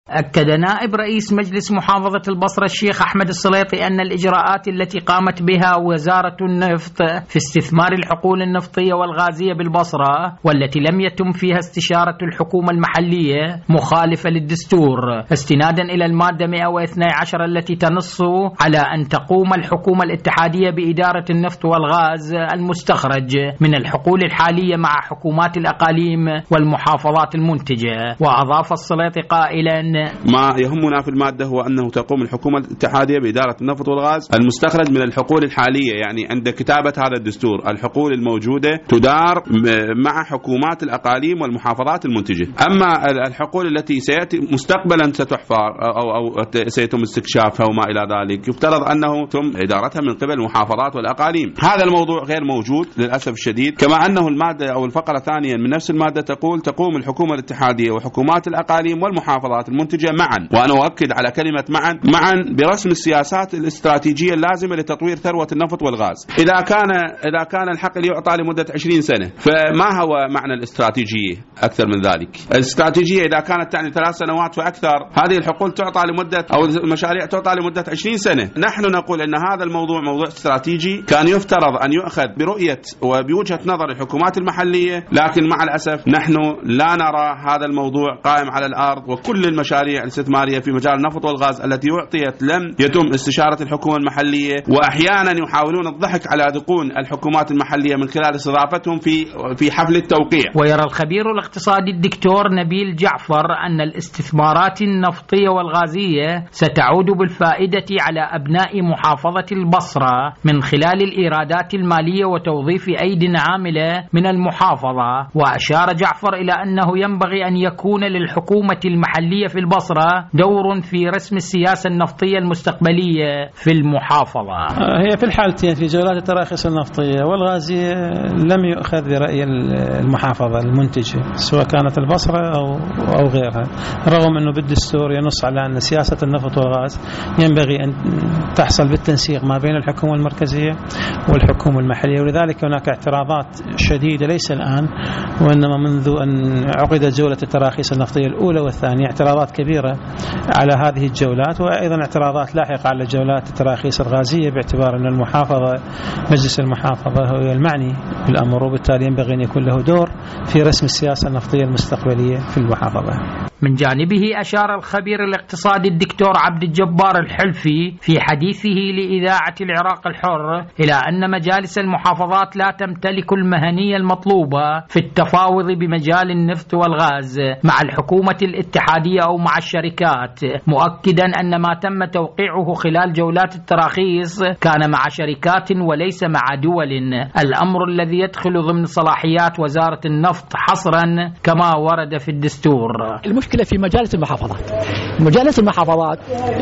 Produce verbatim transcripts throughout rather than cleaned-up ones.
أكد نائب رئيس مجلس محافظة البصرة الشيخ أحمد السليطي أن الإجراءات التي قامت بها وزارة النفط في استثمار الحقول النفطية والغازية بالبصرة والتي لم يتم فيها استشارة الحكومة المحلية مخالفة للدستور، استنادا إلى المادة مئة واثني عشر التي تنص على أن تقوم الحكومة الاتحادية بإدارة النفط والغاز المستخرج من الحقول الحالية مع حكومات الأقاليم والمحافظات المنتجة. وأضاف السليطي قائلا: ما يهمنا في المادة هو أنه تقوم الحكومة الاتحادية بإدارة النفط والغاز المستخرج من الحقول الحالية، يعني عند كتابة هذا الدستور الحقول الموجودة تدار مع حكومات الأقاليم والمحافظات المنتجة. أما الحقول التي سيأتي مستقبلا ستحفر أو, أو سيتم استكشافها وما إلى ذلك يفترض أنه تم إدارتها من قبل المحافظات والأقاليم. هذا الموضوع غير موجود للأسف الشديد. كما أنه المادة أو الفقرة الثانية من نفس المادة تقول تقوم الحكومة الاتحادية وحكومات الأقاليم والمحافظات المنتجة معا، وأنا أؤكد على كلمة معا معا برسم السياسات الاستراتيجية اللازمة لتطوير ثروة النفط والغاز. إذا كان إذا كان الحقل يعطى لمدة عشرين سنة فما هو معنى الاستراتيجية أكثر من ذلك؟ الاستراتيجية إذا كانت تعني ثلاث سنوات فأكثر، هذه الحقول تعطى لمدة أو المشاريع تعطى لمدة عشرين سنة. نحن نقول أن هذا الموضوع موضوع استراتيجي كان يفترض أن يؤخذ برؤية وبوجهة نظر الحكومات المحلية، لكن مع الأسف نحن لا نرى هذا الموضوع قائم على الأرض. وكل المشاريع الاستثمارية في مجال النفط والغاز التي أعطيت لم يتم استشارة الحكومة المحلية، وأحيانا يحاولون الضحك على دقون الحكومات المحلية من خلال استضافتهم في في حفل التوقيع. ويرى الخبير الاقتصادي الدكتور نبيل جعفر أن الاستثمارات النفطية والغازية ستعود بالفائدة على أبناء محافظة البصرة من خلال الإيرادات المالية وتوظيف أيدي عاملة من المحافظة. وأشار جعفر إلى أنه ينبغي أن يكون للحكومة المحلية في البصرة دور في رسم السياسة النفطية المستقبلية في المحافظة. هي في الحالتين في جولات التراخيص النفطية والغازية لم يؤخذ برأي المحافظة المنتجة سواء كانت البصرة أو أو غيرها، رغم أنه بالدستور ينص على أن سياسة النفط والغاز ينبغي أن تحصل بالتنسيق ما بين الحكومة المركزية والحكومة المحلية. ولذلك هناك اعتراضات شديدة ليس الآن وإنما منذ أن عقدت جولة التراخيص النفطية الأولى والثانية، اعتراضات كبيرة على هذه الجولات، وأيضا اعتراضات لاحقة على جولات التراخيص الغازية باعتبار أن المحافظة مجلس المحافظة هو المعني بالأمر، وبالتالي ينبغي أن يكون له دور في رسم السياسة النفطية المستقبلية في المحافظة. من جانبه أشار الخبير الاقتصادي الدكتور عبد الجبار الحلفي في حديثه لإذاعة العراق الحر إلى أن مجالس المحافظات لا تمتلك المهنية المطلوبة في التفاوض بمجال النفط والغاز مع الحكومة الاتحادية أو مع الشركات، مؤكدا أن ما تم توقيعه خلال جولات التراخيص كان مع شركات وليس مع دول، الأمر الذي يدخل ضمن صلاحيات وزارة النفط حصرا كما ورد في الدستور. المشكلة في مجالس المحافظات. مجالس المحافظات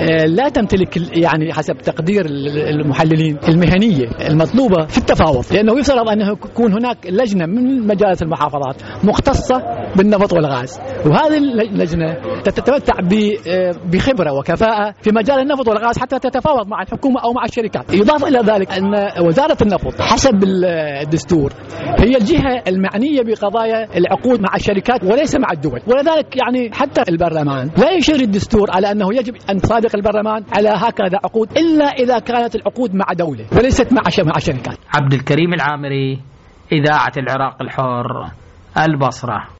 لا تمتلك يعني حسب تقدير المحللين المهنية المطلوبة في التفاوض، لأنه يفترض أنه يكون هناك لجنة من مجالس المحافظات مختصة بالنفط والغاز، وهذه اللجنة تتمتع بخبرة وكفاءة في مجال النفط والغاز حتى تتفاوض مع الحكومة أو مع الشركات. إضافة إلى ذلك أن وزارة النفط حسب الدستور هي الجهة المعنية بقضايا العقود مع الشركات وليس مع الدول، ولذلك يعني حتى البرلمان لا يشير الدستور على أنه يجب أن تصادق البرلمان على هكذا عقود إلا إذا كانت العقود مع دولة وليست مع مع شركات. عبد الكريم العامري، إذاعة العراق الحر، البصرة.